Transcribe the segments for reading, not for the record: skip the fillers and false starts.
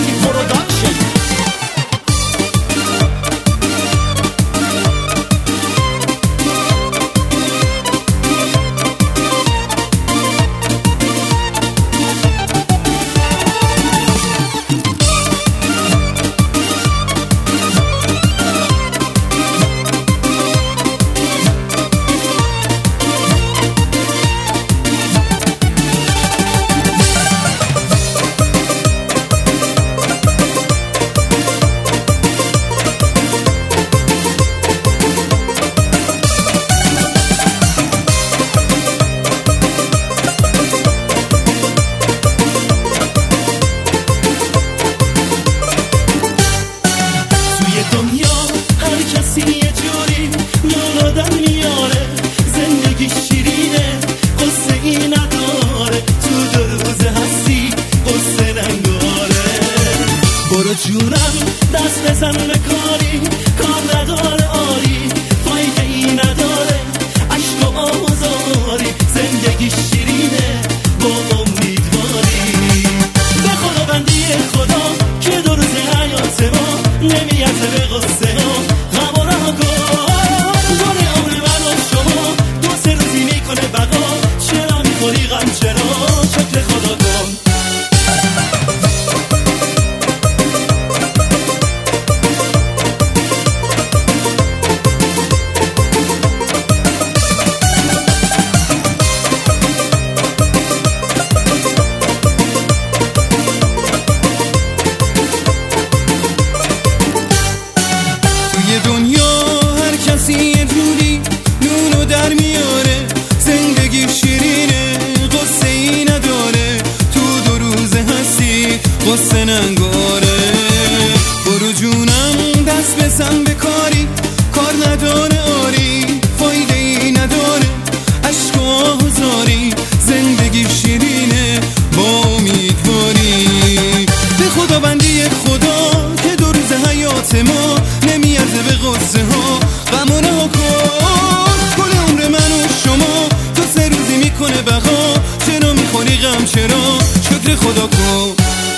نصرتی پروداکشن. برو جونم دست بزن به کاری، کار نداره عالی، فایده ای نداره عشق و آزاری، زندگی شیرینه با امیدواری. به خدا بندی خدا که دو روز حیات ما نمیارزه به قصه ها غم و رها کن. گل عمر من و شما 2-3 روزی میکنه بقا، چرا میخوری غم، چرا شکر خدا کن. دنیا هر کسی یه جوری نونو در میاره، زندگی شیرینه قصه ای نداره، تو 2 روز هستی قصه ننگاره. برو جونم دست بزن به کاری، کار نداره آری، فایده ای نداره عشق و آزاری، زندگی شیرینه با امیدواری. به خدا بندی خدا که 2 روز حیات ما نمیارزه به قصه ها غم و رها کن. کل عمر من و شما 2-3 روزی میکنه بقا، چرا میخوری غم، چرا شکر خدا کن.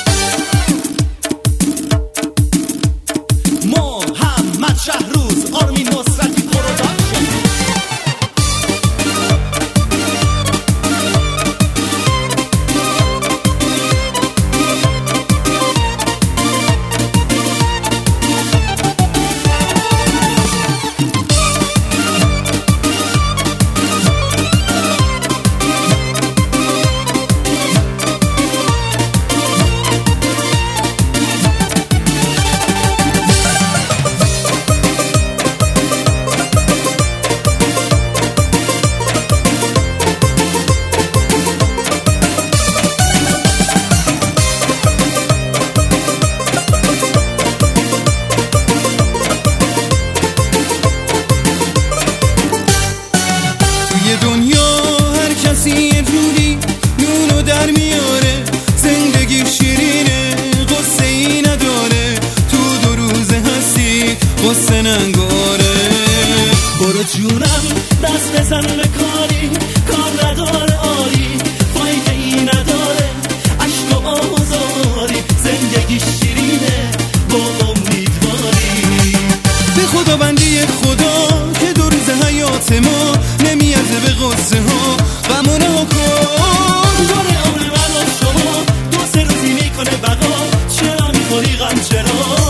محمد شهروز، آرمین نصرتی پروداکشن. دنیا هر کسی یه جوری نونو در میاره، زندگی شیرینه قصه ای نداره، تو 2 روز هستی قصه ننگاره. برو جونم دست بزن به کاری، کار نداره عالی، فایده ای نداره عشق و آزاری، زندگی شیرینه با امیدواری. به خدا بندی خدا که 2 روز حیات ما نمیارزه به قصه ها غم و رها کن. گل عمر من و شما 2-3 روزی میکنه بقا، چرا میخوری غم، چرا